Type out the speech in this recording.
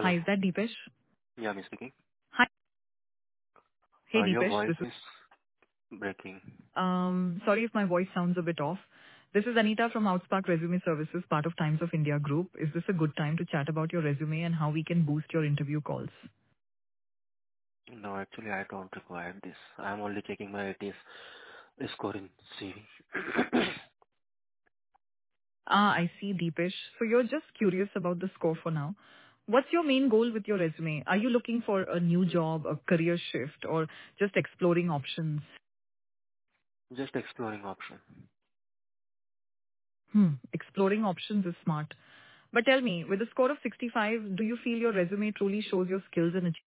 Hi, Hello. is that Deepesh? Yeah, I'm speaking. Hi. Hey, Your Deepesh. voice This is, is breaking. sorry if my voice sounds a bit off. This is Anita from Outspark Resume Services, part of Times of India Group. Is this a good time to chat about your resume and how we can boost your interview calls? No, actually, I don't require this. I'm only checking my ATS score in CV. Ah, I see, Deepesh. So you're just curious about the score for now. What's your main goal with your resume? Are you looking for a new job, a career shift, or just exploring options? Just exploring option. Exploring options is smart. But tell me, with a score of 65, do you feel your resume truly shows your skills and